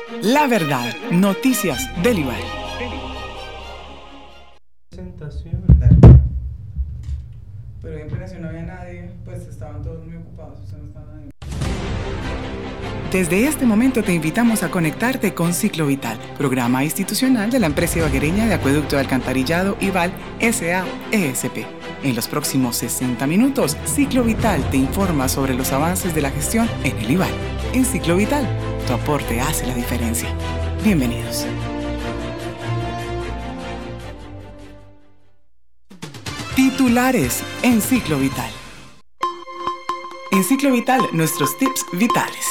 La verdad, noticias del IVAL. Presentación. Pero en Precio no había nadie, pues estaban todos muy ocupados, ustedes no estaban ahí. Desde este momento te invitamos a conectarte con Ciclo Vital, programa institucional de la empresa ibaguereña de acueducto de alcantarillado IVAL S.A.E.S.P. En los próximos 60 minutos, Ciclo Vital te informa sobre los avances de la gestión en el IVAL. En Ciclo Vital, tu aporte hace la diferencia. Bienvenidos. Titulares en Ciclo Vital. En Ciclo Vital, nuestros tips vitales.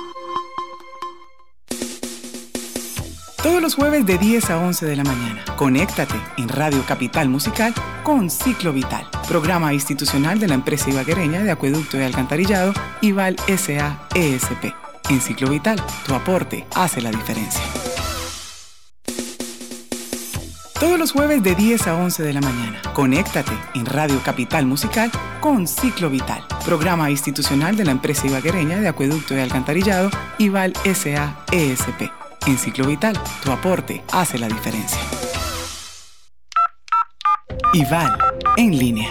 Todos los jueves de 10 a 11 de la mañana, conéctate en Radio Capital Musical con Ciclo Vital, programa institucional de la empresa ibaguereña de acueducto de alcantarillado IVAL S.A.E.S.P. En Ciclo Vital, tu aporte hace la diferencia. Todos los jueves de 10 a 11 de la mañana, conéctate en Radio Capital Musical con Ciclo Vital, programa institucional de la empresa ibaguereña de acueducto de alcantarillado IVAL S.A.E.S.P. En Ciclo Vital, tu aporte hace la diferencia. IVAL en línea.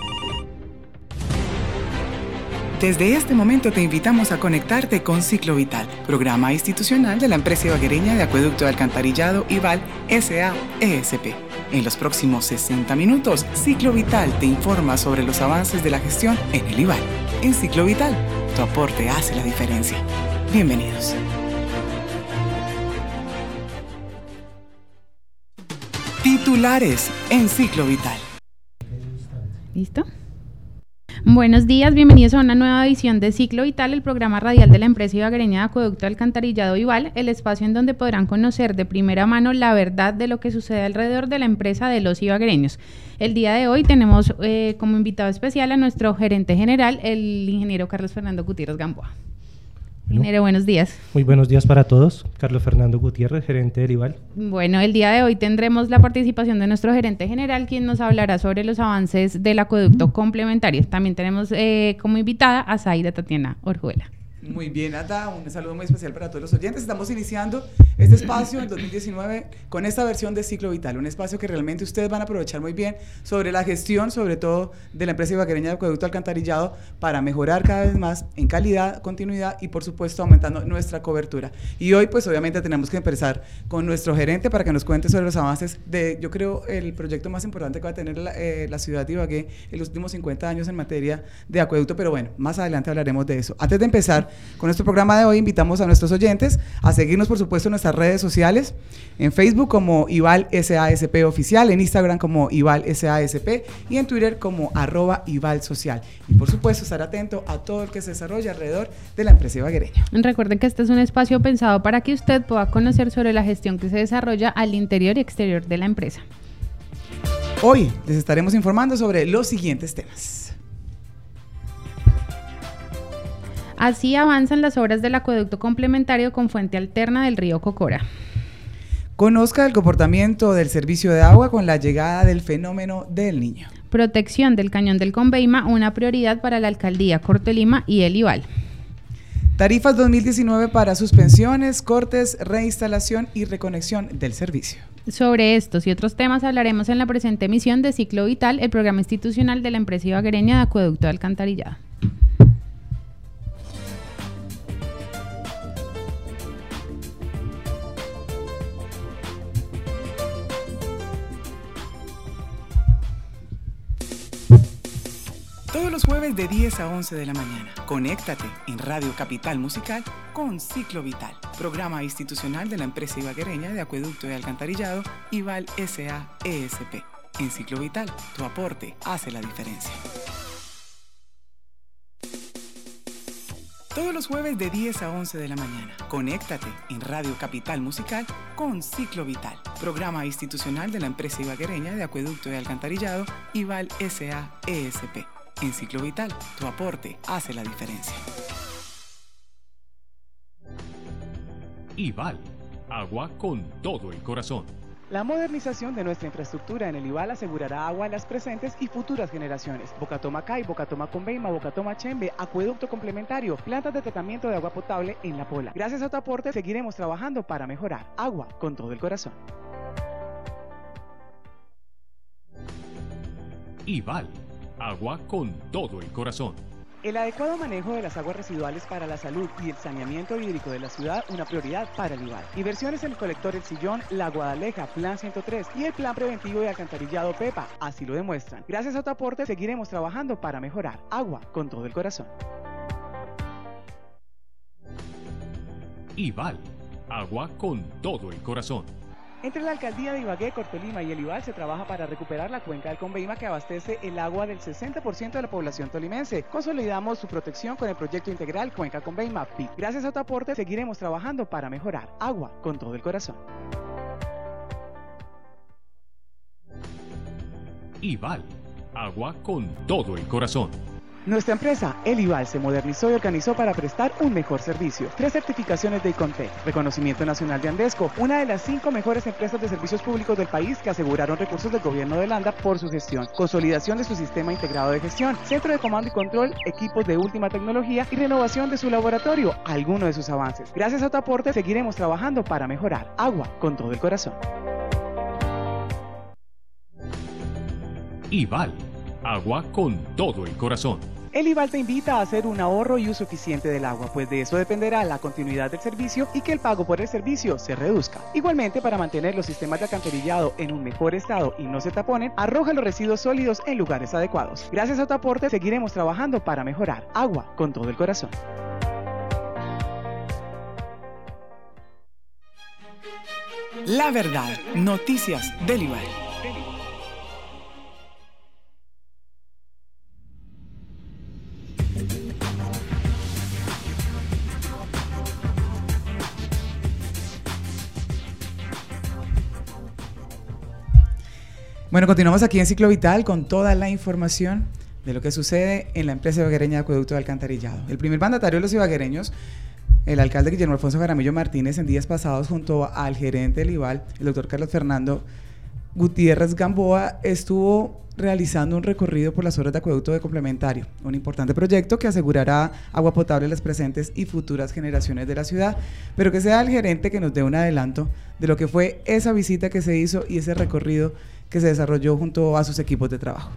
Desde este momento te invitamos a conectarte con Ciclo Vital, programa institucional de la empresa ibaguereña de acueducto de alcantarillado IVAL S.A.E.S.P. En los próximos 60 minutos, Ciclo Vital te informa sobre los avances de la gestión en el IVAL. En Ciclo Vital, tu aporte hace la diferencia. Bienvenidos. Titulares en Ciclo Vital. ¿Listo? Buenos días, bienvenidos a una nueva edición de Ciclo Vital, el programa radial de la empresa ibaguereña de acueducto de alcantarillado IVAL, el espacio en donde podrán conocer de primera mano la verdad de lo que sucede alrededor de la empresa de los ibaguereños. El día de hoy tenemos como invitado especial a nuestro gerente general, el ingeniero Carlos Fernando Gutiérrez Gamboa. Ingeniero, buenos días. Muy buenos días para todos. Carlos Fernando Gutiérrez, gerente del IVAL. Bueno, el día de hoy tendremos la participación de nuestro gerente general, quien nos hablará sobre los avances del acueducto complementario. También tenemos como invitada a Zaida Tatiana Orjuela. Muy bien, Nata, un saludo muy especial para todos los oyentes. Estamos iniciando este espacio en 2019 con esta versión de Ciclo Vital, un espacio que realmente ustedes van a aprovechar muy bien sobre la gestión, sobre todo de la empresa ibaguereña de acueducto alcantarillado, para mejorar cada vez más en calidad, continuidad y por supuesto aumentando nuestra cobertura. Y hoy pues obviamente tenemos que empezar con nuestro gerente para que nos cuente sobre los avances de, yo creo, el proyecto más importante que va a tener la ciudad de Ibagué en los últimos 50 años en materia de acueducto, pero bueno, más adelante hablaremos de eso. Antes de empezar con nuestro programa de hoy, invitamos a nuestros oyentes a seguirnos, por supuesto, en nuestras redes sociales, en Facebook como IVAL SASP Oficial, en Instagram como IVAL SASP y en Twitter como @IVAL Social. Y por supuesto, estar atento a todo lo que se desarrolla alrededor de la empresa ibaguereña. Recuerden que este es un espacio pensado para que usted pueda conocer sobre la gestión que se desarrolla al interior y exterior de la empresa. Hoy les estaremos informando sobre los siguientes temas. Así avanzan las obras del acueducto complementario con fuente alterna del río Cocora. Conozca el comportamiento del servicio de agua con la llegada del fenómeno del Niño. Protección del cañón del Conveima, una prioridad para la alcaldía Cortolima y el IVAL. Tarifas 2019 para suspensiones, cortes, reinstalación y reconexión del servicio. Sobre estos y otros temas hablaremos en la presente emisión de Ciclo Vital, el programa institucional de la empresa ibaguereña de acueducto de alcantarillado. Todos los jueves de 10 a 11 de la mañana, conéctate en Radio Capital Musical con Ciclo Vital, programa institucional de la empresa ibaguereña de acueducto de alcantarillado IVAL S.A.E.S.P. En Ciclo Vital, tu aporte hace la diferencia. Todos los jueves de 10 a 11 de la mañana, conéctate en Radio Capital Musical con Ciclo Vital, programa institucional de la empresa ibaguereña de acueducto de alcantarillado IVAL S.A.E.S.P. En Ciclo Vital, tu aporte hace la diferencia. IVAL, agua con todo el corazón. La modernización de nuestra infraestructura en el IVAL asegurará agua a las presentes y futuras generaciones. Bocatoma Cay, Bocatoma Conveima, Bocatoma Chembe, acueducto complementario, plantas de tratamiento de agua potable en La Pola. Gracias a tu aporte seguiremos trabajando para mejorar. Agua con todo el corazón. IVAL, agua con todo el corazón. El adecuado manejo de las aguas residuales para la salud y el saneamiento hídrico de la ciudad, una prioridad para el IVAL. Inversiones en el colector El Sillón, La Guadaleja, Plan 103 y el Plan Preventivo de Alcantarillado PEPA, así lo demuestran. Gracias a tu aporte seguiremos trabajando para mejorar. Agua con todo el corazón. IVAL, agua con todo el corazón. Entre la Alcaldía de Ibagué, Cortolima y el IVAL se trabaja para recuperar la cuenca del Conveima que abastece el agua del 60% de la población tolimense. Consolidamos su protección con el proyecto integral Cuenca Conveima PIC. Gracias a tu aporte seguiremos trabajando para mejorar. Agua con todo el corazón. IVAL, agua con todo el corazón. Nuestra empresa, el IVAL, se modernizó y organizó para prestar un mejor servicio. 3 certificaciones de ICONTEC, reconocimiento nacional de Andesco, una de las 5 mejores empresas de servicios públicos del país que aseguraron recursos del gobierno de Landa por su gestión, consolidación de su sistema integrado de gestión, centro de comando y control, equipos de última tecnología y renovación de su laboratorio, algunos de sus avances. Gracias a tu aporte seguiremos trabajando para mejorar. Agua con todo el corazón. IVAL, agua con todo el corazón. El IVAL te invita a hacer un ahorro y uso eficiente del agua, pues de eso dependerá la continuidad del servicio y que el pago por el servicio se reduzca. Igualmente, para mantener los sistemas de alcantarillado en un mejor estado y no se taponen, arroja los residuos sólidos en lugares adecuados. Gracias a tu aporte seguiremos trabajando para mejorar. Agua con todo el corazón. La verdad, noticias del IVAL. Bueno, continuamos aquí en Ciclo Vital con toda la información de lo que sucede en la empresa ibaguereña de acueducto de alcantarillado. El primer mandatario de los ibaguereños, el alcalde Guillermo Alfonso Jaramillo Martínez, en días pasados junto al gerente del IVAL, el doctor Carlos Fernando Gutiérrez Gamboa, estuvo realizando un recorrido por las obras de acueducto de complementario, un importante proyecto que asegurará agua potable a las presentes y futuras generaciones de la ciudad, pero que sea el gerente que nos dé un adelanto de lo que fue esa visita que se hizo y ese recorrido que se desarrolló junto a sus equipos de trabajo.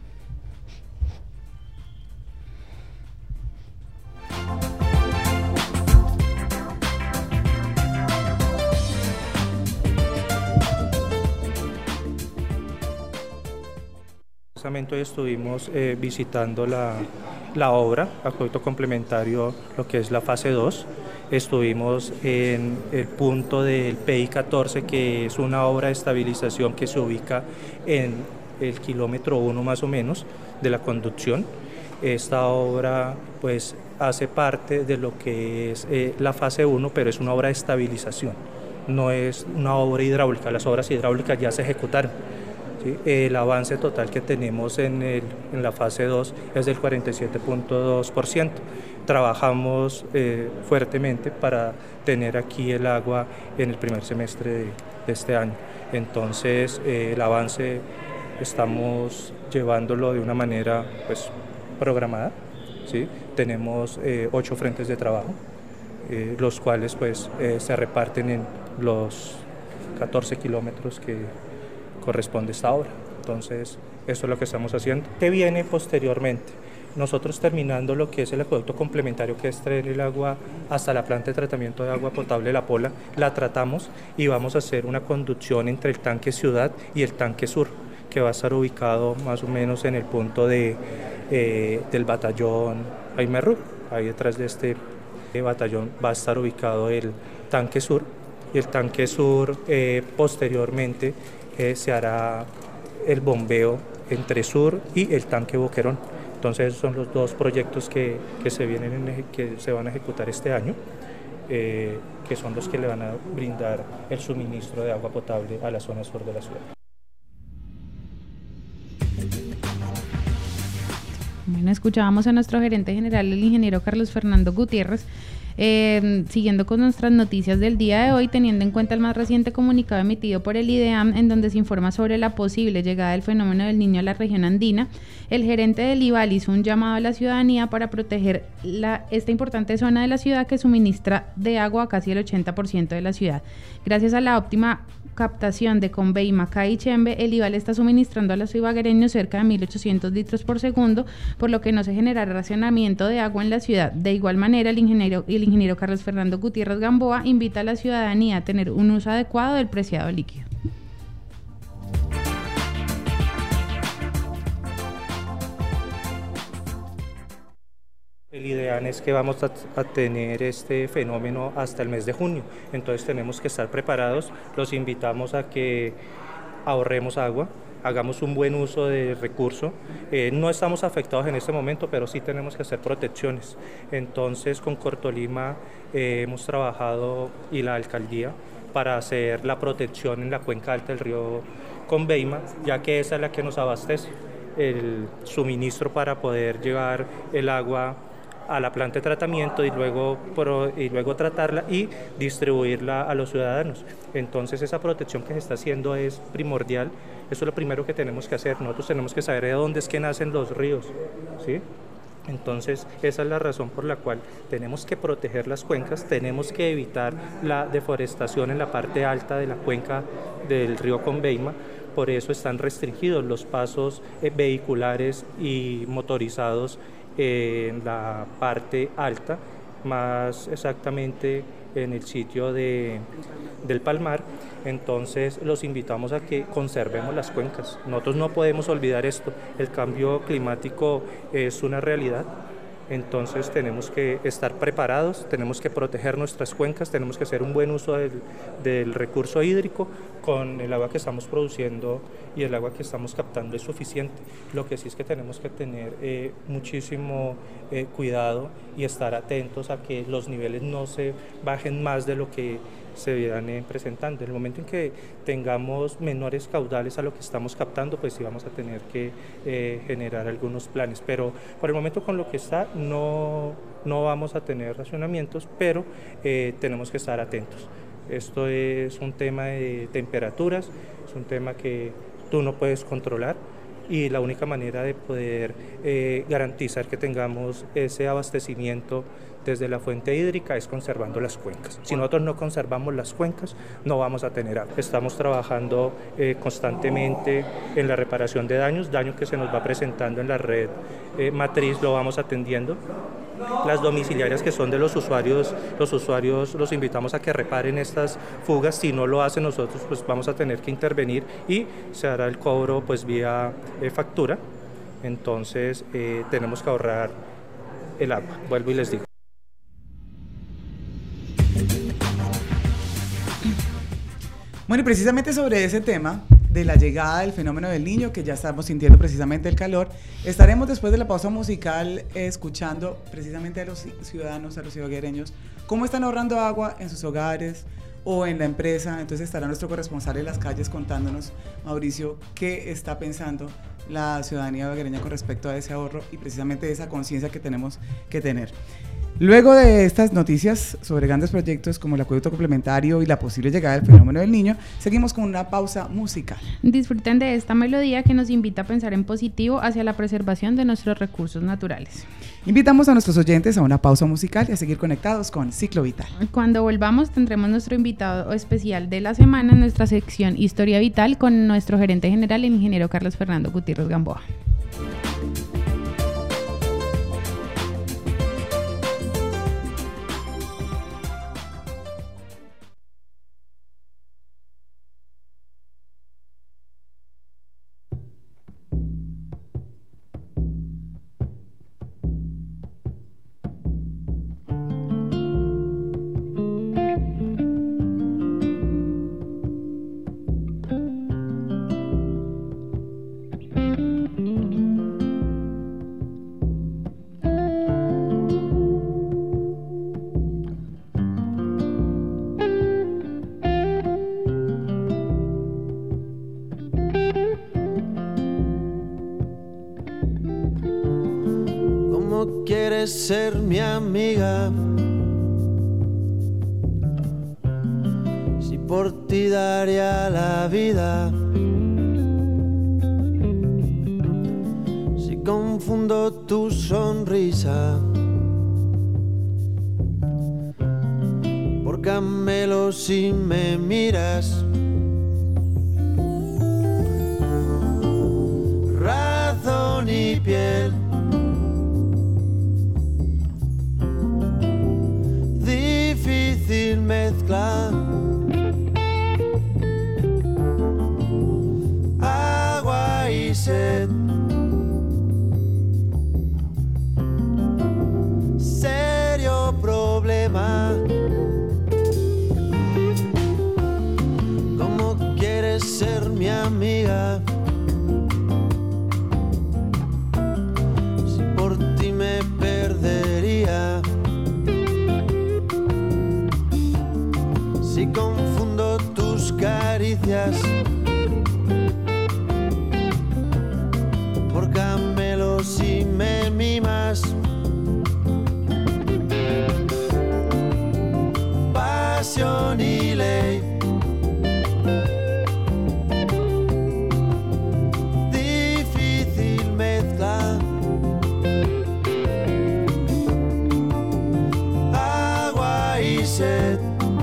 Hoy estuvimos visitando la obra, acueducto complementario, lo que es la fase 2. Estuvimos en el punto del PI 14, que es una obra de estabilización que se ubica en el kilómetro 1 más o menos de la conducción. Esta obra pues hace parte de lo que es la fase 1, pero es una obra de estabilización, no es una obra hidráulica. Las obras hidráulicas ya se ejecutaron. ¿Sí? El avance total que tenemos en la fase 2 es del 47.2%. Trabajamos fuertemente para tener aquí el agua en el primer semestre de este año. Entonces el avance estamos llevándolo de una manera pues programada, ¿sí? Tenemos 8 frentes de trabajo, los cuales pues se reparten en los 14 kilómetros que corresponde a esta obra. Entonces eso es lo que estamos haciendo. ¿Qué viene posteriormente? Nosotros terminando lo que es el acueducto complementario, que es traer el agua hasta la planta de tratamiento de agua potable La Pola, la tratamos y vamos a hacer una conducción entre el tanque Ciudad y el tanque Sur, que va a estar ubicado más o menos en el punto del batallón Jaime Rub. Ahí detrás de este batallón va a estar ubicado el tanque Sur, y el tanque Sur posteriormente se hará el bombeo entre Sur y el tanque Boquerón. Entonces esos son los 2 proyectos que se van a ejecutar este año, que son los que le van a brindar el suministro de agua potable a la zona sur de la ciudad. Bueno, escuchábamos a nuestro gerente general, el ingeniero Carlos Fernando Gutiérrez, Siguiendo con nuestras noticias del día de hoy, teniendo en cuenta el más reciente comunicado emitido por el IDEAM, en donde se informa sobre la posible llegada del fenómeno del Niño a la región andina, el gerente del IVAL hizo un llamado a la ciudadanía para proteger esta importante zona de la ciudad que suministra de agua a casi el 80% de la ciudad. Gracias a la óptima captación de Convey, Macay y Chembe, el IVAL está suministrando a los ibaguereños cerca de 1.800 litros por segundo, por lo que no se generará racionamiento de agua en la ciudad. De igual manera, el ingeniero Carlos Fernando Gutiérrez Gamboa invita a la ciudadanía a tener un uso adecuado del preciado líquido. El ideal es que vamos a tener este fenómeno hasta el mes de junio, entonces tenemos que estar preparados. Los invitamos a que ahorremos agua, hagamos un buen uso del recurso. No estamos afectados en este momento, pero sí tenemos que hacer protecciones. Entonces con Cortolima hemos trabajado y la alcaldía para hacer la protección en la cuenca alta del río Conveima, ya que esa es la que nos abastece el suministro para poder llevar el agua a la planta de tratamiento y luego tratarla y distribuirla a los ciudadanos. Entonces esa protección que se está haciendo es primordial. Eso es lo primero que tenemos que hacer. Nosotros tenemos que saber de dónde es que nacen los ríos, ¿sí? Entonces esa es la razón por la cual tenemos que proteger las cuencas, tenemos que evitar la deforestación en la parte alta de la cuenca del río Conveima. Por eso están restringidos los pasos vehiculares y motorizados en la parte alta, más exactamente en el sitio del Palmar. Entonces los invitamos a que conservemos las cuencas. Nosotros no podemos olvidar esto, el cambio climático es una realidad. Entonces tenemos que estar preparados, tenemos que proteger nuestras cuencas, tenemos que hacer un buen uso del recurso hídrico. Con el agua que estamos produciendo y el agua que estamos captando es suficiente. Lo que sí es que tenemos que tener muchísimo cuidado y estar atentos a que los niveles no se bajen más de lo que se vienen presentando. En el momento en que tengamos menores caudales a lo que estamos captando, pues sí vamos a tener que generar algunos planes, pero por el momento con lo que está no vamos a tener racionamientos, pero tenemos que estar atentos. Esto es un tema de temperaturas, es un tema que tú no puedes controlar y la única manera de poder garantizar que tengamos ese abastecimiento desde la fuente hídrica es conservando las cuencas. Si nosotros no conservamos las cuencas, no vamos a tener agua. Estamos trabajando constantemente en la reparación de daños que se nos va presentando en la red matriz, lo vamos atendiendo. Las domiciliarias que son de los usuarios los invitamos a que reparen estas fugas. Si no lo hacen nosotros, pues vamos a tener que intervenir y se hará el cobro pues vía factura. Entonces tenemos que ahorrar el agua, vuelvo y les digo. Bueno, y precisamente sobre ese tema de la llegada del fenómeno del Niño, que ya estamos sintiendo precisamente el calor, estaremos después de la pausa musical escuchando precisamente a los ciudadanos, a los ibaguereños, cómo están ahorrando agua en sus hogares o en la empresa. Entonces estará nuestro corresponsal en las calles contándonos, Mauricio, qué está pensando la ciudadanía ibaguereña con respecto a ese ahorro y precisamente esa conciencia que tenemos que tener. Luego de estas noticias sobre grandes proyectos como el acueducto complementario y la posible llegada del fenómeno del Niño, seguimos con una pausa musical. Disfruten de esta melodía que nos invita a pensar en positivo hacia la preservación de nuestros recursos naturales. Invitamos a nuestros oyentes a una pausa musical y a seguir conectados con Ciclo Vital. Cuando volvamos tendremos nuestro invitado especial de la semana en nuestra sección Historia Vital con nuestro gerente general, el ingeniero Carlos Fernando Gutiérrez Gamboa. ¿Cómo quieres ser mi amiga por ti daría la vida. Si confundo tu sonrisa por Camelo, si me miras, razón y piel, difícil mezcla, agua y sed, serio problema. ¿Cómo quieres ser mi amiga? Si por ti me perdería. Si confundo tus caricias por Camelo, si me mimas, pasión y ley, difícil mezcla, agua y sed,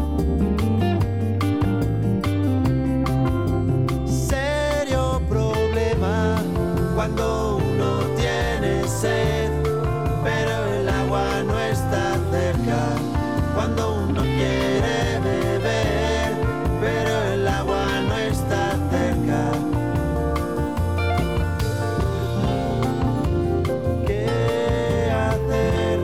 serio problema. Cuando uno tiene sed, pero el agua no está cerca. Cuando uno quiere beber, pero el agua no está cerca. ¿Qué hacer?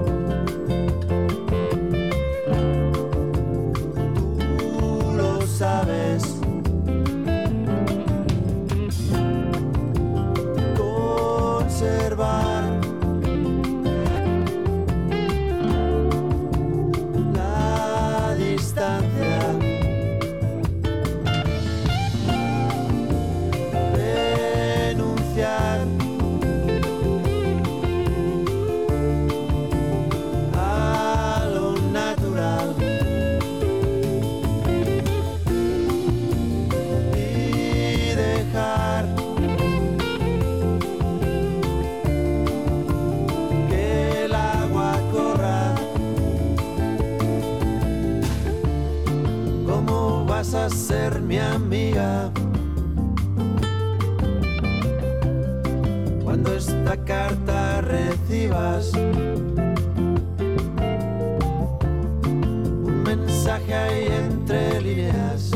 Tú lo sabes. Conservar la distancia, renunciar a lo natural y dejar que el agua corra. ¿Cómo vas a ser mi amiga cuando esta carta recibas un mensaje ahí entre líneas?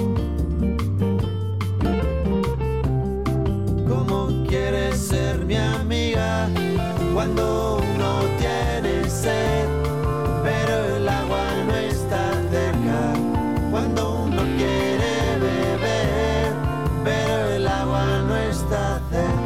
¿Cómo quieres ser mi amiga cuando uno tiene sed, pero el agua no está cerca? Cuando uno quiere beber, pero el agua no está cerca.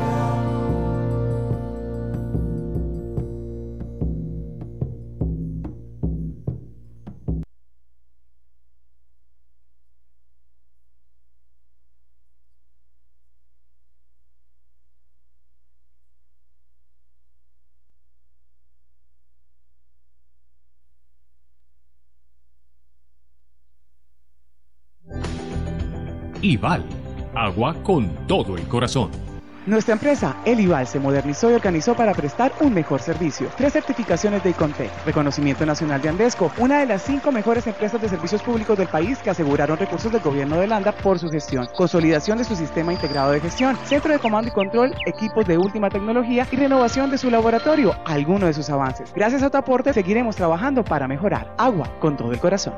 Ival, agua con todo el corazón. Nuestra empresa, El Ival, se modernizó y organizó para prestar un mejor servicio. 3 certificaciones de ICONTEC, reconocimiento nacional de Andesco, una de las 5 mejores empresas de servicios públicos del país que aseguraron recursos del gobierno de Landa por su gestión, consolidación de su sistema integrado de gestión, centro de comando y control, equipos de última tecnología y renovación de su laboratorio, algunos de sus avances. Gracias a tu aporte seguiremos trabajando para mejorar. Agua con todo el corazón.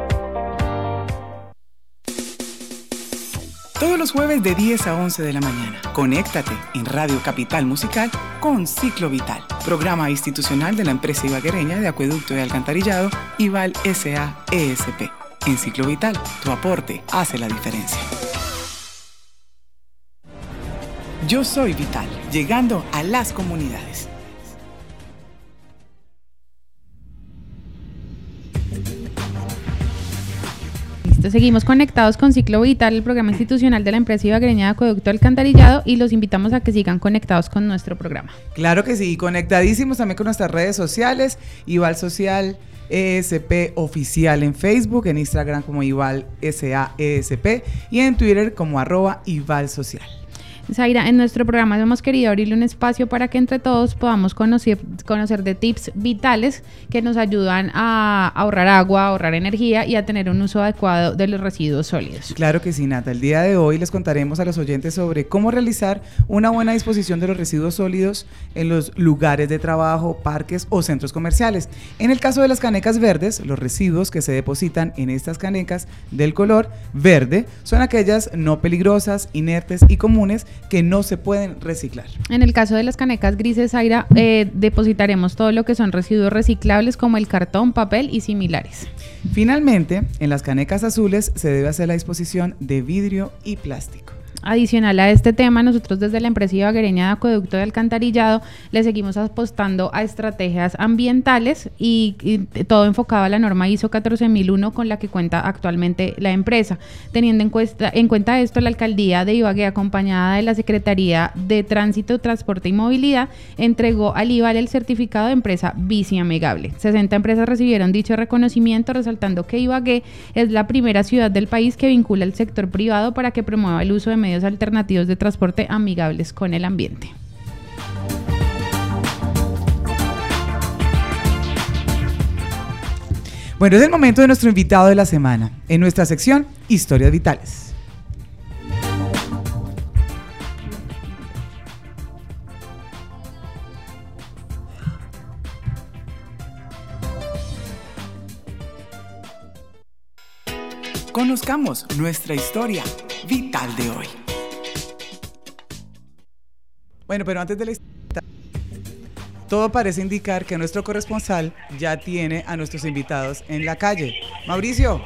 Todos los jueves de 10 a 11 de la mañana, conéctate en Radio Capital Musical con Ciclo Vital, programa institucional de la empresa ibaguereña de acueducto y alcantarillado Ival S.A. ESP. En Ciclo Vital, tu aporte hace la diferencia. Yo soy Vital, llegando a las comunidades. Entonces seguimos conectados con Ciclo Vital, el programa institucional de la empresa ibaguereña de acueducto alcantarillado, y los invitamos a que sigan conectados con nuestro programa. Claro que sí, conectadísimos también con nuestras redes sociales, Ival Social ESP Oficial en Facebook, en Instagram como Ival SAESP y en Twitter como @Ival Social. Zaira, en nuestro programa hemos querido abrirle un espacio para que entre todos podamos conocer de tips vitales que nos ayudan a ahorrar agua, a ahorrar energía y a tener un uso adecuado de los residuos sólidos. Claro que sí, Nata. El día de hoy les contaremos a los oyentes sobre cómo realizar una buena disposición de los residuos sólidos en los lugares de trabajo, parques o centros comerciales. En el caso de las canecas verdes, los residuos que se depositan en estas canecas del color verde son aquellas no peligrosas, inertes y comunes que no se pueden reciclar. En el caso de las canecas grises, Zaira, depositaremos todo lo que son residuos reciclables como el cartón, papel y similares. Finalmente, en las canecas azules se debe hacer la disposición de vidrio y plástico. Adicional a este tema, nosotros desde la empresa ibaguereña de acueducto de alcantarillado le seguimos apostando a estrategias ambientales y todo enfocado a la norma ISO 14001 con la que cuenta actualmente la empresa. Teniendo en cuenta esto, la alcaldía de Ibagué, acompañada de la Secretaría de Tránsito, Transporte y Movilidad, entregó al IVAL el certificado de empresa Bici Amigable. 60 empresas recibieron dicho reconocimiento, resaltando que Ibagué es la primera ciudad del país que vincula al sector privado para que promueva el uso de medios alternativos de transporte amigables con el ambiente. Bueno, es el momento de nuestro invitado de la semana, en nuestra sección Historias Vitales. Conozcamos nuestra historia vital de hoy. Bueno, pero antes de la historia, todo parece indicar que nuestro corresponsal ya tiene a nuestros invitados en la calle. Mauricio,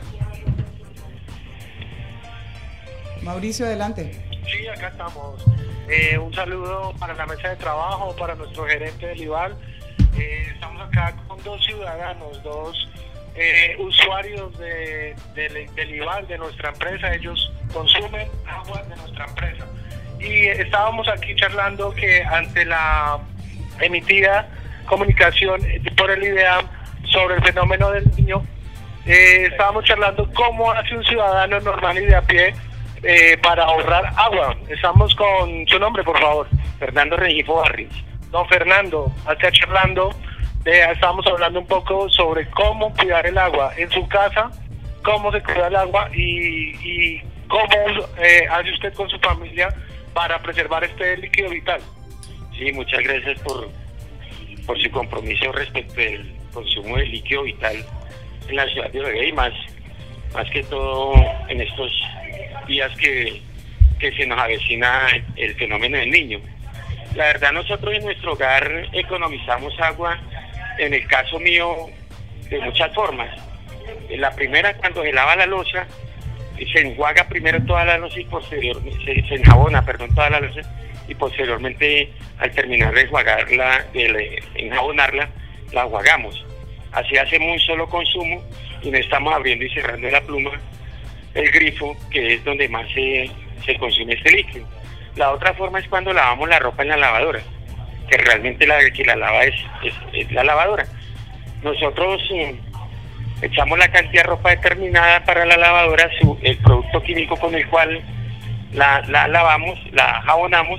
adelante. Sí, acá estamos. Un saludo para la mesa de trabajo, para nuestro gerente del IVAL. Estamos acá con dos ciudadanos, dos usuarios del IVAL, de nuestra empresa. Ellos consumen agua de nuestra empresa. Y estábamos aquí charlando que ante la emitida comunicación por el IDEAM sobre el fenómeno del niño, estábamos charlando cómo hace un ciudadano normal y de a pie para ahorrar agua. Estamos con su nombre, por favor. Fernando Rengifo Barrios. Don Fernando, acá charlando, estábamos hablando un poco sobre cómo cuidar el agua en su casa, cómo se cuida el agua y cómo hace usted con su familia para preservar este líquido vital. Sí, muchas gracias por su compromiso respecto del consumo de líquido vital en la ciudad de Ibagué y más que todo en estos días que se nos avecina el fenómeno del niño. La verdad, nosotros en nuestro hogar economizamos agua, en el caso mío, de muchas formas. La primera, cuando se lava la loza, se enjuaga primero toda la loza y posteriormente se enjabona, toda la loza, y posteriormente al terminar de enjuagarla, de enjabonarla, la enjuagamos. Así hacemos un solo consumo y no estamos abriendo y cerrando la pluma el grifo, que es donde más se consume este líquido. La otra forma es cuando lavamos la ropa en la lavadora, que realmente la que la lava es la lavadora. Nosotros echamos la cantidad de ropa determinada para la lavadora, el producto químico con el cual la lavamos, la jabonamos,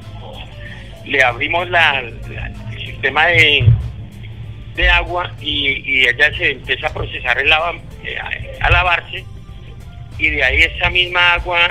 le abrimos el sistema de agua y ella se empieza a procesar a lavarse, y de ahí esa misma agua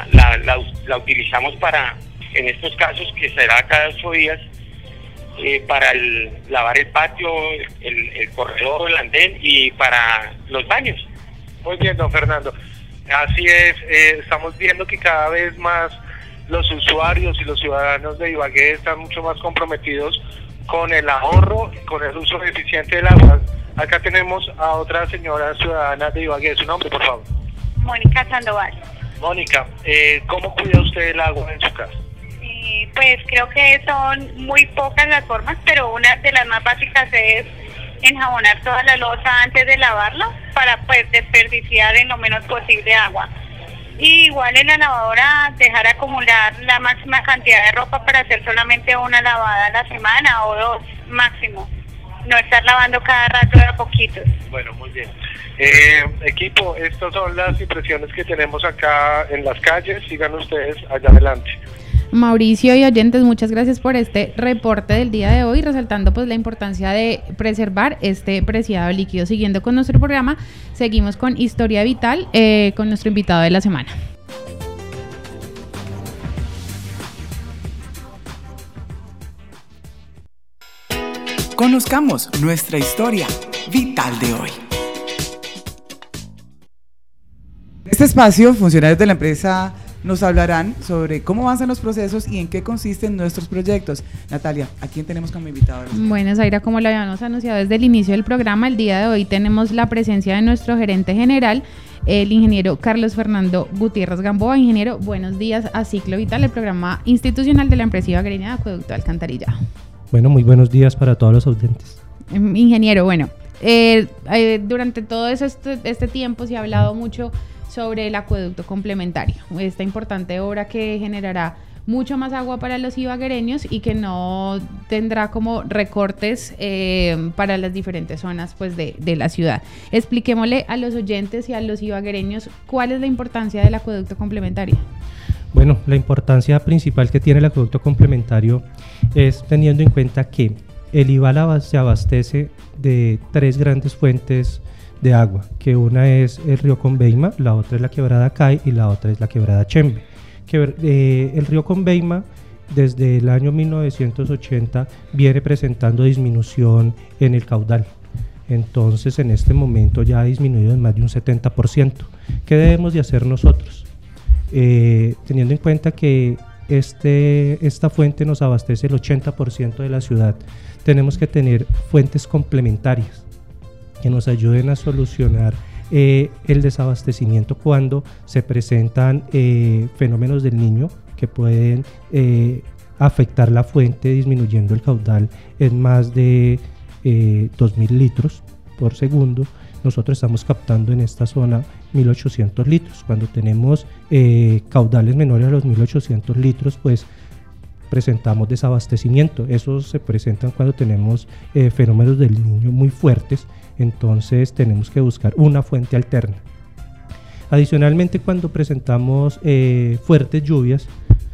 la utilizamos para, en estos casos que será cada 8 días, para lavar el patio, el corredor, el andén y para los baños. Muy bien, don Fernando. Así es, estamos viendo que cada vez más los usuarios y los ciudadanos de Ibagué están mucho más comprometidos con el ahorro y con el uso eficiente del agua. Acá tenemos a otra señora ciudadana de Ibagué. ¿Su nombre, por favor? Mónica Sandoval. Mónica, ¿cómo cuida usted el agua en su casa? Pues creo que son muy pocas las formas, pero una de las más básicas es enjabonar toda la loza antes de lavarla para pues desperdiciar en lo menos posible agua. Y igual en la lavadora dejar acumular la máxima cantidad de ropa para hacer solamente una lavada a la semana o 2 máximo. No estar lavando cada rato de a poquitos. Bueno, muy bien. Equipo, estas son las impresiones que tenemos acá en las calles. Sigan ustedes allá adelante. Mauricio y oyentes, muchas gracias por este reporte del día de hoy, resaltando pues la importancia de preservar este preciado líquido. Siguiendo con nuestro programa, seguimos con Historia Vital con nuestro invitado de la semana. Conozcamos nuestra historia vital de hoy. En este espacio, funcionarios de la empresa nos hablarán sobre cómo avanzan los procesos y en qué consisten nuestros proyectos. Natalia, ¿a quién tenemos como invitado? Bueno, Zaira, como lo habíamos anunciado desde el inicio del programa, el día de hoy tenemos la presencia de nuestro gerente general, el ingeniero Carlos Fernando Gutiérrez Gamboa. Ingeniero, buenos días a Ciclo Vital, el programa institucional de la empresa ibaguereña de Acueducto Alcantarillado. Bueno, muy buenos días para todos los oyentes. Ingeniero, bueno, durante todo este tiempo se ha hablado mucho sobre el acueducto complementario, esta importante obra que generará mucho más agua para los ibaguereños y que no tendrá como recortes para las diferentes zonas pues, de la ciudad. Expliquémosle a los oyentes y a los ibaguereños cuál es la importancia del acueducto complementario. Bueno, la importancia principal que tiene el acueducto complementario es teniendo en cuenta que el Ibal se abastece de 3 grandes fuentes de agua, que una es el río Conveima, la otra es la quebrada Cay y la otra es la quebrada Chembe. El río Conveima desde el año 1980 viene presentando disminución en el caudal. Entonces en este momento ya ha disminuido en más de un 70%. ¿Qué debemos de hacer nosotros? Teniendo en cuenta que esta fuente nos abastece el 80% de la ciudad, tenemos que tener fuentes complementarias que nos ayuden a solucionar el desabastecimiento cuando se presentan fenómenos del Niño que pueden afectar la fuente disminuyendo el caudal en más de 2.000 litros por segundo. Nosotros estamos captando en esta zona 1.800 litros. Cuando tenemos caudales menores a los 1.800 litros, pues presentamos desabastecimiento. Esos se presentan cuando tenemos fenómenos del Niño muy fuertes, entonces tenemos que buscar una fuente alterna. Adicionalmente, cuando presentamos fuertes lluvias,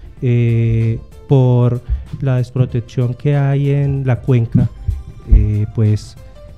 por la desprotección que hay en la cuenca, pues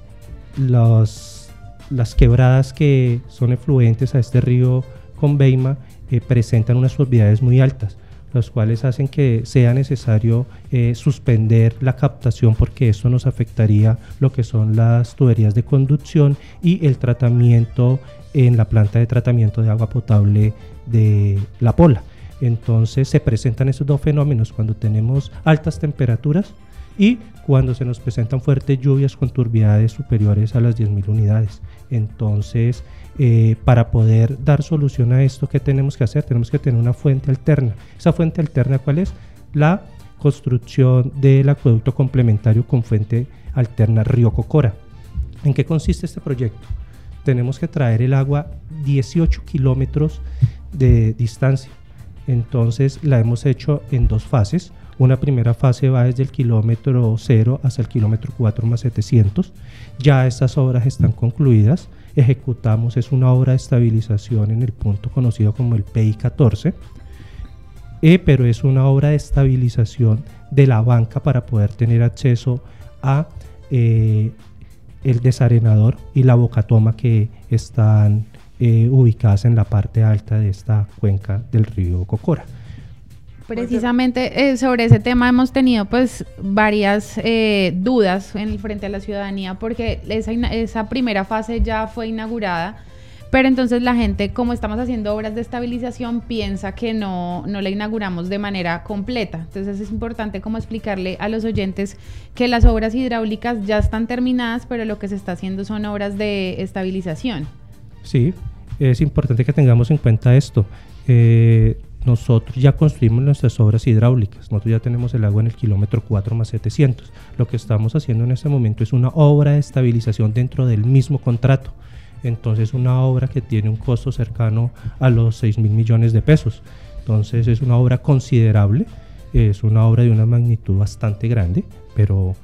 las quebradas que son efluentes a este río Conveima presentan unas turbidez muy altas, los cuales hacen que sea necesario suspender la captación, porque esto nos afectaría lo que son las tuberías de conducción y el tratamiento en la planta de tratamiento de agua potable de La Pola. Entonces se presentan esos dos fenómenos cuando tenemos altas temperaturas y cuando se nos presentan fuertes lluvias con turbidez superiores a las 10.000 unidades. Entonces, para poder dar solución a esto, ¿qué tenemos que hacer? Tenemos que tener una fuente alterna. ¿Esa fuente alterna cuál es? La construcción del acueducto complementario con fuente alterna Río Cocora. ¿En qué consiste este proyecto? Tenemos que traer el agua 18 kilómetros de distancia. Entonces la hemos hecho en 2 fases. Una primera fase va desde el kilómetro 0 hasta el kilómetro 4 más 700. Ya estas obras están concluidas. Ejecutamos, es una obra de estabilización en el punto conocido como el PI 14, pero es una obra de estabilización de la banca para poder tener acceso a el desarenador y la bocatoma que están ubicadas en la parte alta de esta cuenca del río Cocora. Precisamente sobre ese tema hemos tenido pues varias dudas frente a la ciudadanía, porque esa primera fase ya fue inaugurada, pero entonces la gente, como estamos haciendo obras de estabilización, piensa que no la inauguramos de manera completa. Entonces es importante como explicarle a los oyentes que las obras hidráulicas ya están terminadas, pero lo que se está haciendo son obras de estabilización. Sí, es importante que tengamos en cuenta esto. nosotros ya construimos nuestras obras hidráulicas, nosotros ya tenemos el agua en el kilómetro 4+700. Lo que estamos haciendo en este momento es una obra de estabilización dentro del mismo contrato. Entonces, una obra que tiene un costo cercano a los 6.000 millones de pesos. Entonces, es una obra considerable, es una obra de una magnitud bastante grande, pero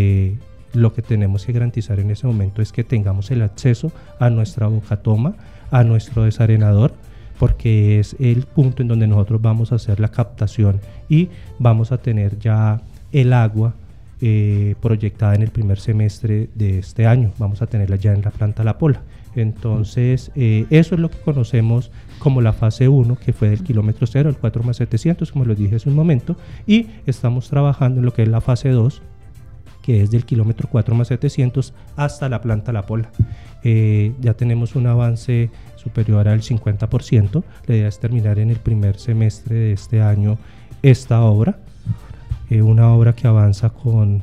lo que tenemos que garantizar en ese momento es que tengamos el acceso a nuestra bocatoma, a nuestro desarenador, porque es el punto en donde nosotros vamos a hacer la captación y vamos a tener ya el agua proyectada en el primer semestre de este año. Vamos a tenerla ya en la planta La Pola. Entonces, eso es lo que conocemos como la fase 1, que fue del kilómetro 0 al 4+700, como les dije hace un momento, y estamos trabajando en lo que es la fase 2, que es del kilómetro 4+700 hasta la planta La Pola. Ya tenemos un avance superior al 50%. La idea es terminar en el primer semestre de este año esta obra, una obra que avanza con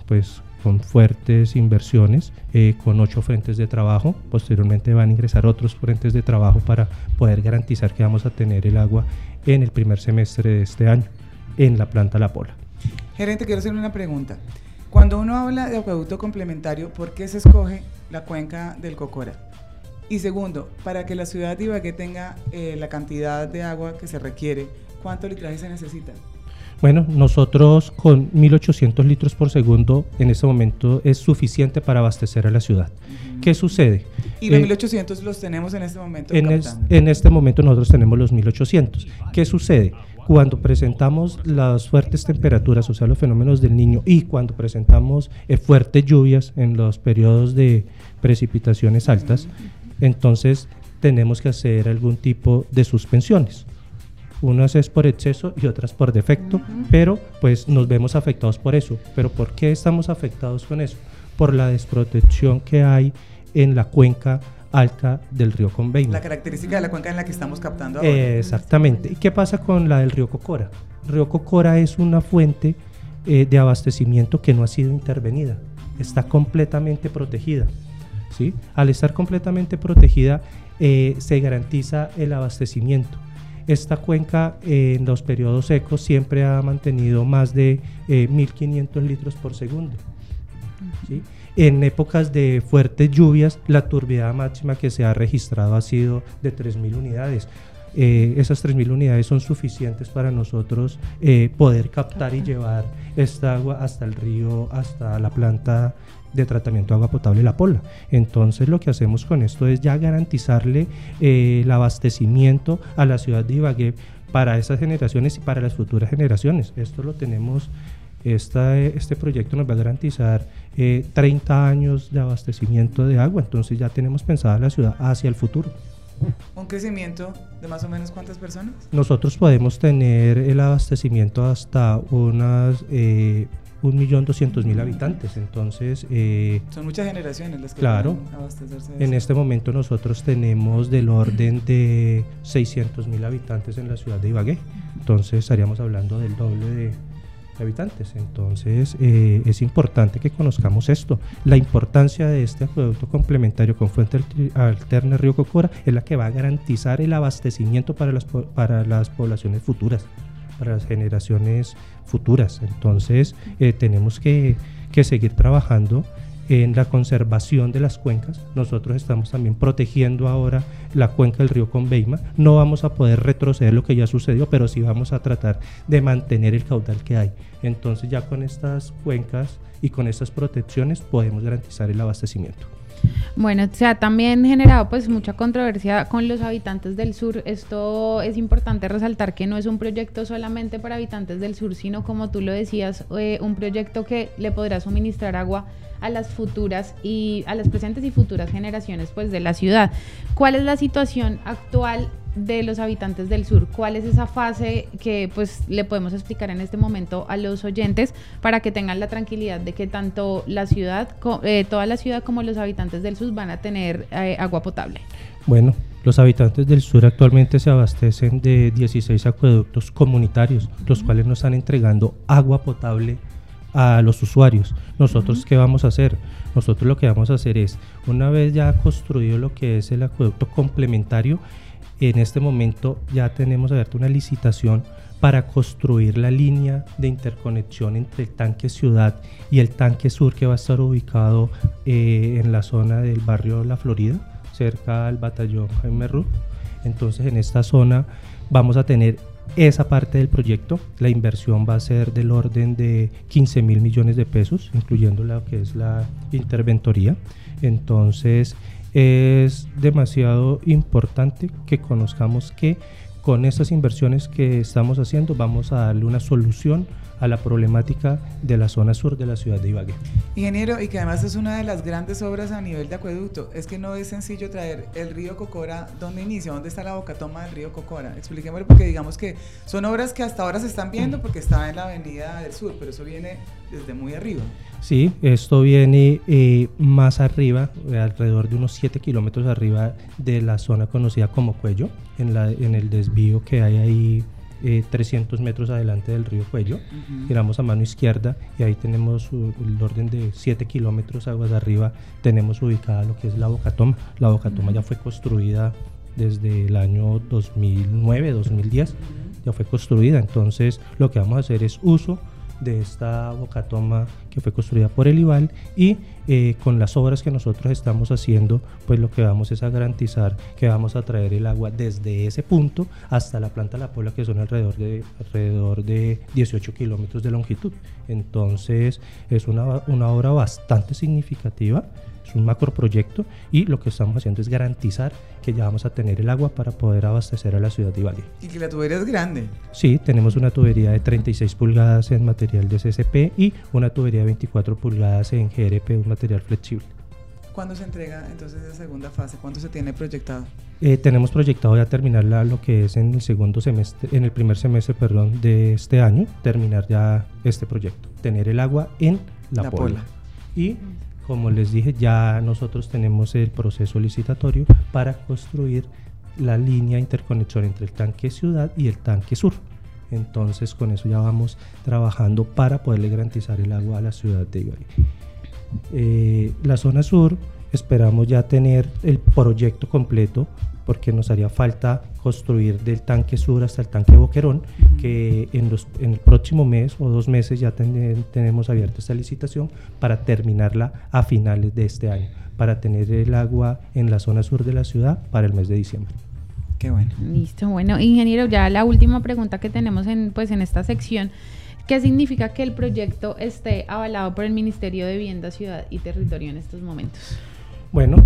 fuertes inversiones, con 8 frentes de trabajo. Posteriormente van a ingresar otros frentes de trabajo para poder garantizar que vamos a tener el agua en el primer semestre de este año en la planta La Pola. Gerente, quiero hacerle una pregunta. Cuando uno habla de acueducto complementario, ¿por qué se escoge la cuenca del Cocora? Y segundo, para que la ciudad de Ibagué tenga la cantidad de agua que se requiere, ¿cuánto litraje se necesita? Bueno, nosotros con 1.800 litros por segundo en este momento es suficiente para abastecer a la ciudad. ¿Qué sucede? Y los 1.800 los tenemos en este momento. En este momento nosotros tenemos los 1.800. ¿Qué sucede? Cuando presentamos las fuertes temperaturas, o sea, los fenómenos del Niño, y cuando presentamos fuertes lluvias en los periodos de precipitaciones altas, entonces tenemos que hacer algún tipo de suspensiones. Unas es por exceso y otras por defecto, pero pues nos vemos afectados por eso. ¿Pero por qué estamos afectados con eso? Por la desprotección que hay en la cuenca alta del río Conveima. La característica de la cuenca en la que estamos captando ahora. Exactamente. ¿Y qué pasa con la del río Cocora? El río Cocora es una fuente de abastecimiento que no ha sido intervenida, está completamente protegida, ¿sí? Al estar completamente protegida se garantiza el abastecimiento. Esta cuenca en los periodos secos siempre ha mantenido más de 1.500 litros por segundo, ¿sí? En épocas de fuertes lluvias, la turbidez máxima que se ha registrado ha sido de 3.000 unidades. Esas 3.000 unidades son suficientes para nosotros poder captar y llevar esta agua hasta el río, hasta la planta de tratamiento de agua potable La Pola. Entonces lo que hacemos con esto es ya garantizarle el abastecimiento a la ciudad de Ibagué para esas generaciones y para las futuras generaciones. Esto lo tenemos, este proyecto nos va a garantizar 30 años de abastecimiento de agua, entonces ya tenemos pensada la ciudad hacia el futuro. ¿Un crecimiento de más o menos cuántas personas? Nosotros podemos tener el abastecimiento hasta unas 1.200.000 habitantes, entonces son muchas generaciones las que claro, pueden abastecerse de en eso. este momento nosotros tenemos del orden de 600.000 habitantes en la ciudad de Ibagué, entonces estaríamos hablando del doble de habitantes. Entonces es importante que conozcamos esto. La importancia de este acueducto complementario con fuente alterna Río Cocora es la que va a garantizar el abastecimiento para las poblaciones futuras, para las generaciones futuras. Entonces tenemos que seguir trabajando en la conservación de las cuencas. Nosotros estamos también protegiendo ahora la cuenca del río Conveima. No vamos a poder retroceder lo que ya sucedió, pero sí vamos a tratar de mantener el caudal que hay. Entonces ya con estas cuencas y con estas protecciones podemos garantizar el abastecimiento. Bueno, se ha también generado pues mucha controversia con los habitantes del sur. Esto es importante resaltar que no es un proyecto solamente para habitantes del sur, sino como tú lo decías, un proyecto que le podrá suministrar agua a las futuras y a las presentes y futuras generaciones pues de la ciudad. ¿Cuál es la situación actual de los habitantes del sur? ¿Cuál es esa fase que pues le podemos explicar en este momento a los oyentes para que tengan la tranquilidad de que tanto la ciudad, toda la ciudad como los habitantes del sur van a tener agua potable? Bueno, los habitantes del sur actualmente se abastecen de 16 acueductos comunitarios, los cuales nos están entregando agua potable a los usuarios. Nosotros, ¿qué vamos a hacer? Nosotros lo que vamos a hacer es, una vez ya construido lo que es el acueducto complementario, En este momento ya tenemos abierta una licitación para construir la línea de interconexión entre el tanque Ciudad y el tanque Sur, que va a estar ubicado en la zona del barrio La Florida, cerca al batallón Jaime Roux. Entonces en esta zona vamos a tener esa parte del proyecto. La inversión va a ser del orden de 15.000 millones de pesos, incluyendo lo que es la interventoría. Entonces es demasiado importante que conozcamos que con estas inversiones que estamos haciendo vamos a darle una solución a la problemática de la zona sur de la ciudad de Ibagué. Ingeniero, y que además es una de las grandes obras a nivel de acueducto, es que no es sencillo traer el río Cocora. ¿Dónde inicia? ¿Dónde está la bocatoma del río Cocora? Expliquémoslo, porque digamos que son obras que hasta ahora se están viendo porque está en la avenida del sur, pero eso viene desde muy arriba. Sí, esto viene más arriba, alrededor de unos 7 kilómetros arriba de la zona conocida como Cuello, en el desvío que hay ahí 300 metros adelante del río Cuello. Giramos a mano izquierda y ahí tenemos el orden de 7 kilómetros aguas arriba, tenemos ubicada lo que es la bocatoma. La bocatoma ya fue construida desde el año 2009, 2010, ya fue construida. Entonces lo que vamos a hacer es uso de esta bocatoma que fue construida por el IVAL y con las obras que nosotros estamos haciendo, pues lo que vamos es a garantizar que vamos a traer el agua desde ese punto hasta la planta La Pola, que son alrededor de 18 kilómetros de longitud. Entonces es una obra bastante significativa, es un macroproyecto y lo que estamos haciendo es garantizar que ya vamos a tener el agua para poder abastecer a la ciudad de Ibagué. Y que la tubería es grande. Sí, tenemos una tubería de 36 pulgadas en material de CCP y una tubería de 24 pulgadas en GRP, un material flexible. ¿Cuándo se entrega entonces la segunda fase? ¿Cuándo se tiene proyectado? Tenemos proyectado ya terminarla lo que es en el primer semestre de este año, terminar ya este proyecto, tener el agua en La Pola. Y como les dije, ya nosotros tenemos el proceso licitatorio para construir la línea de interconexión entre el tanque Ciudad y el tanque Sur. Entonces con eso ya vamos trabajando para poderle garantizar el agua a la ciudad de Ibagué. La zona sur esperamos ya tener el proyecto completo, porque nos haría falta construir del tanque sur hasta el tanque Boquerón, que en el próximo mes o 2 meses ya tenemos abierta esta licitación para terminarla a finales de este año, para tener el agua en la zona sur de la ciudad para el mes de diciembre. Qué bueno. Listo, bueno, ingeniero, ya la última pregunta que tenemos en esta sección. ¿Qué significa que el proyecto esté avalado por el Ministerio de Vivienda, Ciudad y Territorio en estos momentos? Bueno,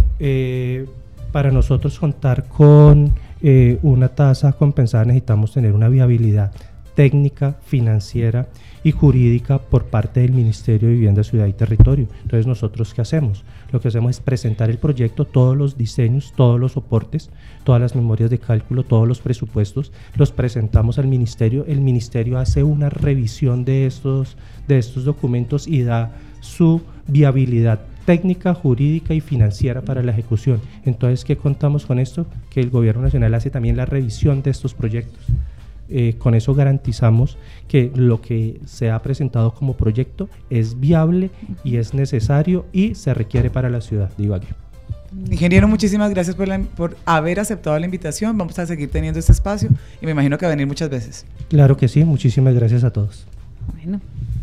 para nosotros contar con una tasa compensada necesitamos tener una viabilidad técnica, financiera y jurídica por parte del Ministerio de Vivienda, Ciudad y Territorio. Entonces, ¿nosotros qué hacemos? Lo que hacemos es presentar el proyecto, todos los diseños, todos los soportes, todas las memorias de cálculo, todos los presupuestos, los presentamos al Ministerio. El Ministerio hace una revisión de estos documentos y da su viabilidad técnica, jurídica y financiera para la ejecución. Entonces, ¿qué contamos con esto? Que el Gobierno Nacional hace también la revisión de estos proyectos. Con eso garantizamos que lo que se ha presentado como proyecto es viable y es necesario y se requiere para la ciudad de Ibagué. Ingeniero, muchísimas gracias por haber aceptado la invitación. Vamos a seguir teniendo este espacio y me imagino que va a venir muchas veces. Claro que sí, muchísimas gracias a todos. Bueno.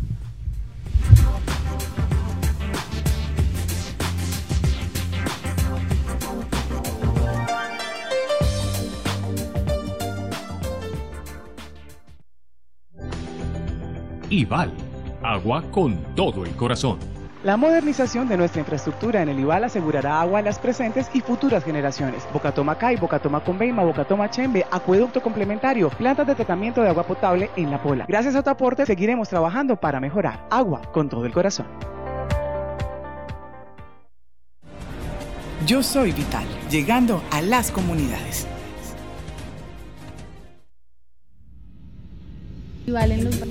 IVAL, agua con todo el corazón. La modernización de nuestra infraestructura en el IVAL asegurará agua a las presentes y futuras generaciones. Bocatoma CAI, Bocatoma Conveima, Bocatoma Chembe, acueducto complementario, plantas de tratamiento de agua potable en La Pola. Gracias a tu aporte seguiremos trabajando para mejorar. Agua con todo el corazón. Yo soy Vital, llegando a las comunidades. IVAL en los...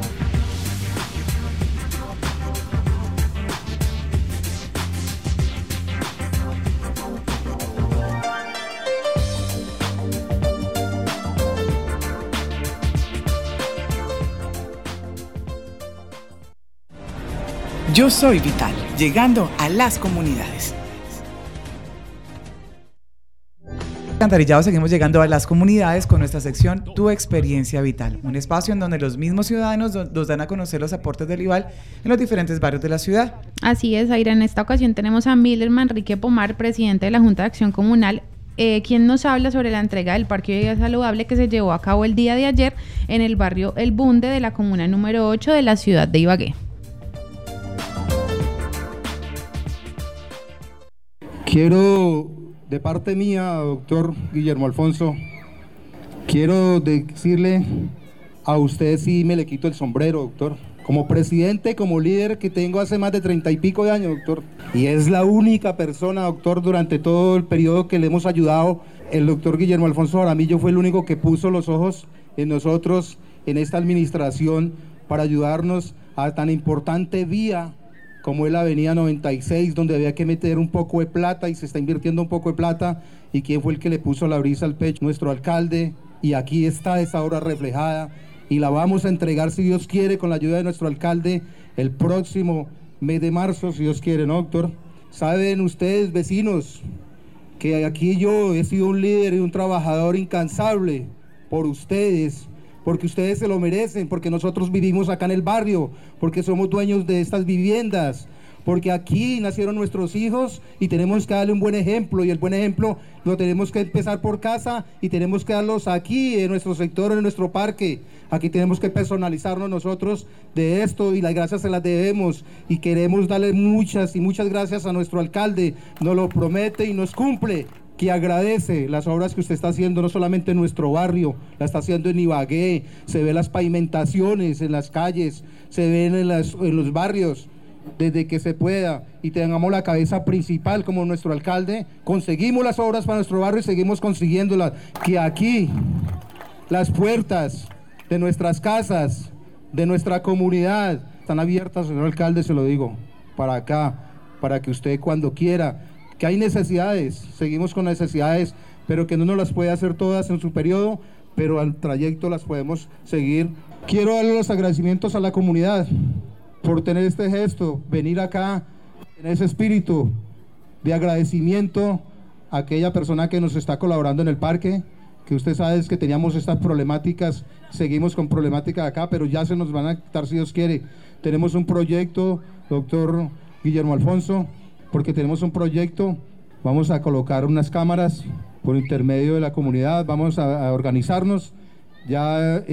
Yo soy Vital, llegando a las comunidades. Alcantarillado seguimos llegando a las comunidades con nuestra sección Tu Experiencia Vital, un espacio en donde los mismos ciudadanos nos dan a conocer los aportes del IVAL en los diferentes barrios de la ciudad. Así es, Aira. En esta ocasión tenemos a Miller Manrique Pomar, presidente de la Junta de Acción Comunal, quien nos habla sobre la entrega del Parque de Vida Saludable que se llevó a cabo el día de ayer en el barrio El Bunde de la comuna número 8 de la ciudad de Ibagué. Quiero, de parte mía, doctor Guillermo Alfonso, quiero decirle a usted, sí me le quito el sombrero, doctor, como presidente, como líder que tengo hace más de 30 y pico de años, doctor, y es la única persona, doctor, durante todo el periodo que le hemos ayudado. El doctor Guillermo Alfonso Jaramillo fue el único que puso los ojos en nosotros, en esta administración, para ayudarnos a tan importante vía como es la avenida 96, donde había que meter un poco de plata y se está invirtiendo un poco de plata. ¿Y quién fue el que le puso la brisa al pecho? Nuestro alcalde, y aquí está esa obra reflejada, y la vamos a entregar, si Dios quiere, con la ayuda de nuestro alcalde, el próximo mes de marzo, si Dios quiere, ¿no, doctor? Saben ustedes, vecinos, que aquí yo he sido un líder y un trabajador incansable por ustedes, porque ustedes se lo merecen, porque nosotros vivimos acá en el barrio, porque somos dueños de estas viviendas, porque aquí nacieron nuestros hijos y tenemos que darle un buen ejemplo, y el buen ejemplo lo tenemos que empezar por casa y tenemos que darlos aquí, en nuestro sector, en nuestro parque. Aquí tenemos que personalizarnos nosotros de esto, y las gracias se las debemos, y queremos darle muchas y muchas gracias a nuestro alcalde. Nos lo promete y nos cumple, que agradece las obras que usted está haciendo, no solamente en nuestro barrio, la está haciendo en Ibagué, se ven las pavimentaciones en las calles, se ven en los barrios, desde que se pueda, y tengamos la cabeza principal como nuestro alcalde, conseguimos las obras para nuestro barrio y seguimos consiguiéndolas, que aquí las puertas de nuestras casas, de nuestra comunidad, están abiertas, señor alcalde, se lo digo, para acá, para que usted cuando quiera. Que hay necesidades, seguimos con necesidades, pero que no nos las puede hacer todas en su periodo, pero al trayecto las podemos seguir. Quiero darle los agradecimientos a la comunidad por tener este gesto, venir acá, en ese espíritu de agradecimiento a aquella persona que nos está colaborando en el parque, que usted sabe que teníamos estas problemáticas, seguimos con problemáticas acá, pero ya se nos van a quitar si Dios quiere. Tenemos un proyecto, doctor Guillermo Alfonso, porque tenemos un proyecto, vamos a colocar unas cámaras por intermedio de la comunidad, vamos a organizarnos, ya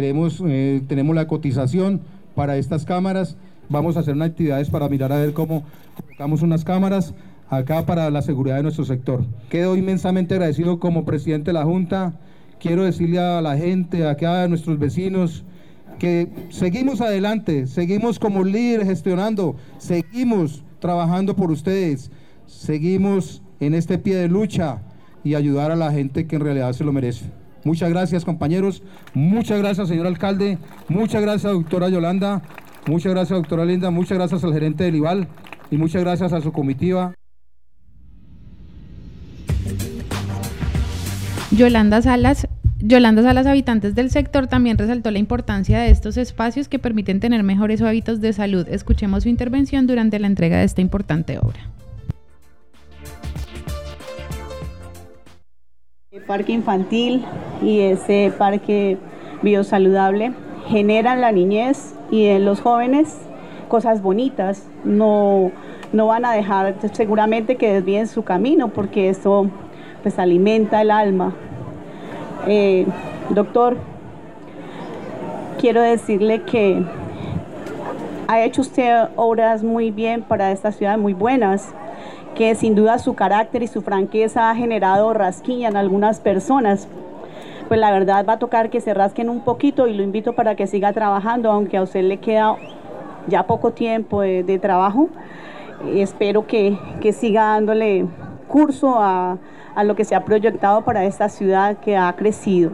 tenemos la cotización para estas cámaras, vamos a hacer unas actividades para mirar a ver cómo colocamos unas cámaras acá para la seguridad de nuestro sector. Quedo inmensamente agradecido como presidente de la Junta, quiero decirle a la gente, acá a nuestros vecinos, que seguimos adelante, seguimos como líderes gestionando, seguimos trabajando por ustedes, seguimos en este pie de lucha y ayudar a la gente que en realidad se lo merece. Muchas gracias, compañeros, muchas gracias, señor alcalde, muchas gracias, doctora Yolanda, muchas gracias, doctora Linda, muchas gracias al gerente del IVAL y muchas gracias a su comitiva. Yolanda Salas, habitantes del sector, también resaltó la importancia de estos espacios que permiten tener mejores hábitos de salud. Escuchemos su intervención durante la entrega de esta importante obra. El parque infantil y ese parque biosaludable generan en la niñez y en los jóvenes cosas bonitas. No van a dejar seguramente que desvíen su camino, porque eso pues alimenta el alma. Doctor, quiero decirle que ha hecho usted obras muy bien para esta ciudad, muy buenas, que sin duda su carácter y su franqueza ha generado rasquiña en algunas personas. Pues la verdad va a tocar que se rasquen un poquito, y lo invito para que siga trabajando, aunque a usted le queda ya poco tiempo de trabajo. Espero que siga dándole curso a lo que se ha proyectado para esta ciudad, que ha crecido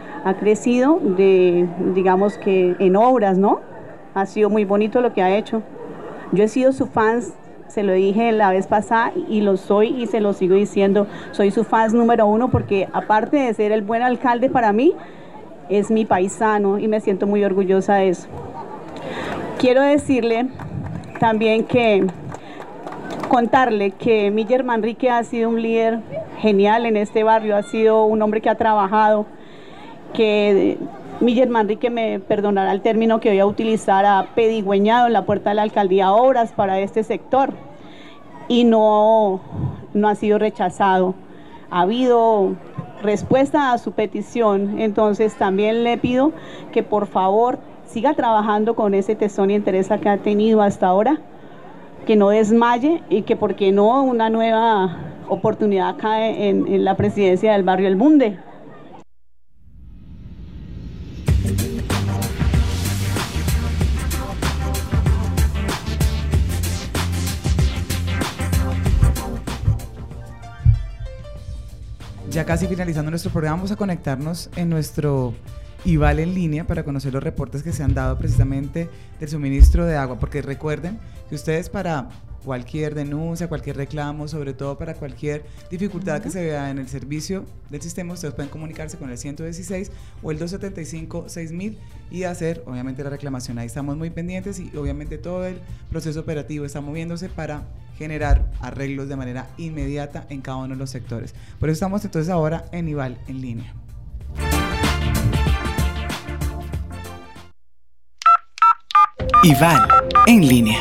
digamos que en obras, ¿no? Ha sido muy bonito lo que ha hecho. Yo he sido su fan, se lo dije la vez pasada y lo soy y se lo sigo diciendo, soy su fan número 1, porque aparte de ser el buen alcalde para mí, es mi paisano y me siento muy orgullosa de eso. Quiero decirle también contarle que Miller Manrique ha sido un líder genial en este barrio, ha sido un hombre que ha trabajado, que Miller Manrique me perdonará el término que voy a utilizar, ha pedigüeñado en la puerta de la alcaldía obras para este sector y no ha sido rechazado. Ha habido respuesta a su petición, entonces también le pido que por favor siga trabajando con ese tesón y entereza que ha tenido hasta ahora, que no desmaye y que, ¿por qué no?, una nueva oportunidad cae en la presidencia del barrio El Bunde. Ya casi finalizando nuestro programa, vamos a conectarnos en nuestro IVAL en línea para conocer los reportes que se han dado precisamente del suministro de agua, porque recuerden que ustedes, para cualquier denuncia, cualquier reclamo, sobre todo para cualquier dificultad que se vea en el servicio del sistema, ustedes pueden comunicarse con el 116 o el 275-6000 y hacer obviamente la reclamación. Ahí estamos muy pendientes y obviamente todo el proceso operativo está moviéndose para generar arreglos de manera inmediata en cada uno de los sectores. Por eso estamos entonces ahora en IVAL en línea. IVAL en línea.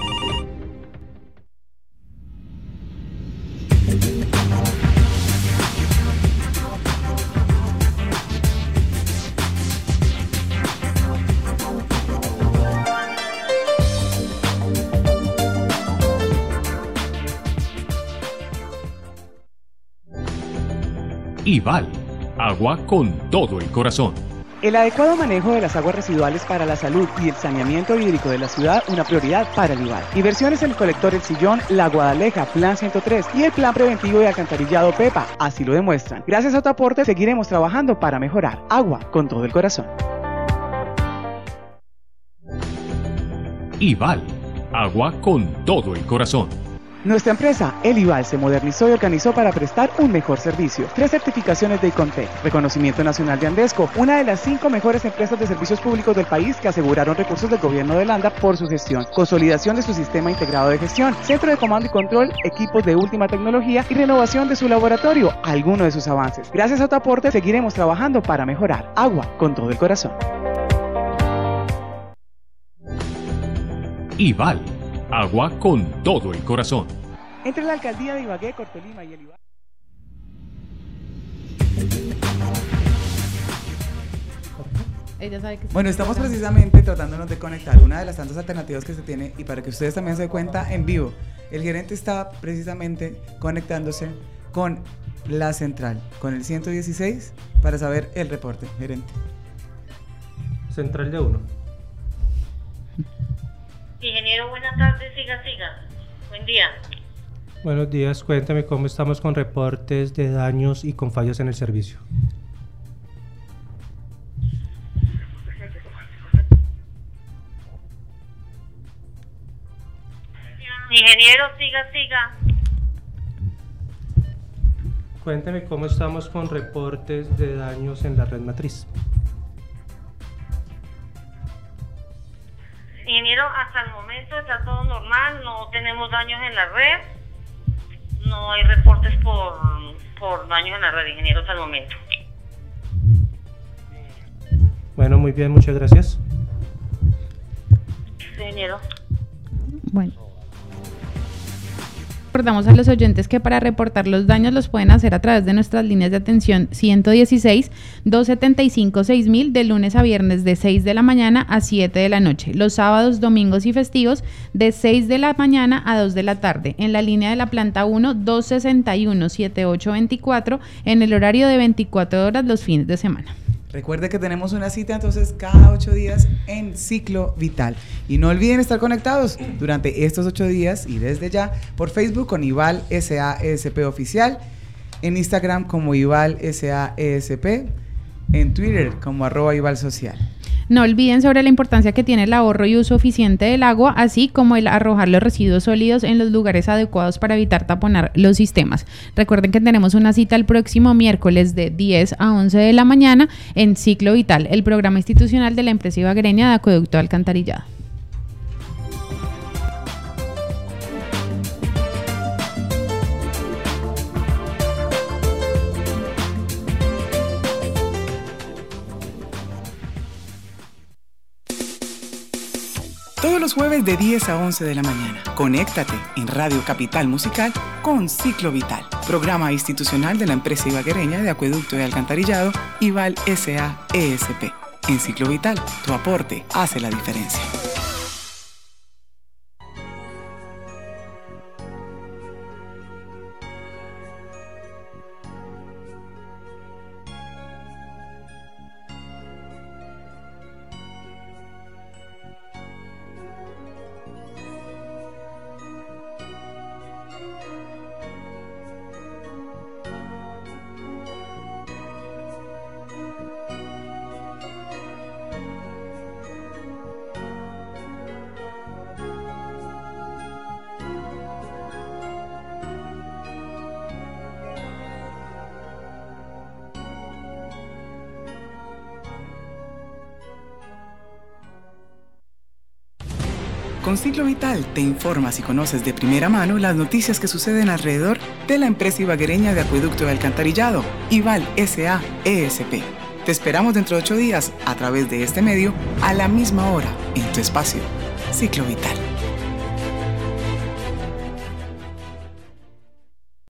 IVAL, agua con todo el corazón. El adecuado manejo de las aguas residuales para la salud y el saneamiento hídrico de la ciudad, una prioridad para el IVAL. Inversiones en el colector El Sillón, La Guadaleja, Plan 103 y el Plan Preventivo de Alcantarillado PEPA, así lo demuestran. Gracias a tu aporte seguiremos trabajando para mejorar. Agua con todo el corazón. IVAL, agua con todo el corazón. Nuestra empresa, El IVAL, se modernizó y organizó para prestar un mejor servicio. 3 certificaciones de ICONTEC, reconocimiento nacional de Andesco, una de las 5 mejores empresas de servicios públicos del país que aseguraron recursos del gobierno de Landa por su gestión, consolidación de su sistema integrado de gestión, centro de comando y control, equipos de última tecnología y renovación de su laboratorio, algunos de sus avances. Gracias a tu aporte seguiremos trabajando para mejorar. Agua con todo el corazón. IVAL, agua con todo el corazón. Entre la alcaldía de Ibagué, Cortolima y el IVAL. Ella sabe que bueno, estamos precisamente tratándonos de conectar una de las tantas alternativas que se tiene, y para que ustedes también se den cuenta en vivo, el gerente está precisamente conectándose con la central, con el 116, para saber el reporte. Gerente. Central de 1. Ingeniero, buenas tardes, siga. Buen día. Buenos días, cuéntame cómo estamos con reportes de daños y con fallas en el servicio. Ingeniero, siga. Cuéntame cómo estamos con reportes de daños en la red matriz. Ingeniero, hasta el momento está todo normal, no tenemos daños en la red, no hay reportes por daños en la red, ingeniero, hasta el momento. Bueno, muy bien, muchas gracias. Sí, ingeniero. Bueno. Recordamos a los oyentes que para reportar los daños los pueden hacer a través de nuestras líneas de atención 116-275-6000 de lunes a viernes de 6 de la mañana a 7 de la noche. Los sábados, domingos y festivos de 6 de la mañana a 2 de la tarde. En la línea de la planta 1, 261-7824 en el horario de 24 horas los fines de semana. Recuerde que tenemos una cita entonces cada 8 días en Ciclo Vital. Y no olviden estar conectados durante estos 8 días y desde ya por Facebook con IVAL SAESP Oficial, en Instagram como IVAL SAESP, en Twitter como @IVAL Social. No olviden sobre la importancia que tiene el ahorro y uso eficiente del agua, así como el arrojar los residuos sólidos en los lugares adecuados para evitar taponar los sistemas. Recuerden que tenemos una cita el próximo miércoles de 10 a 11 de la mañana en Ciclo Vital, el programa institucional de la empresa ibaguereña de acueducto de alcantarillado. Todos los jueves de 10 a 11 de la mañana. Conéctate en Radio Capital Musical con Ciclo Vital, programa institucional de la empresa ibaguereña de acueducto y alcantarillado IVAL S.A.E.S.P. En Ciclo Vital, tu aporte hace la diferencia. Con Ciclo Vital te informas y conoces de primera mano las noticias que suceden alrededor de la empresa ibaguereña de acueducto y alcantarillado, IVAL S.A.E.S.P. Te esperamos dentro de 8 días a través de este medio a la misma hora en tu espacio. Ciclo Vital.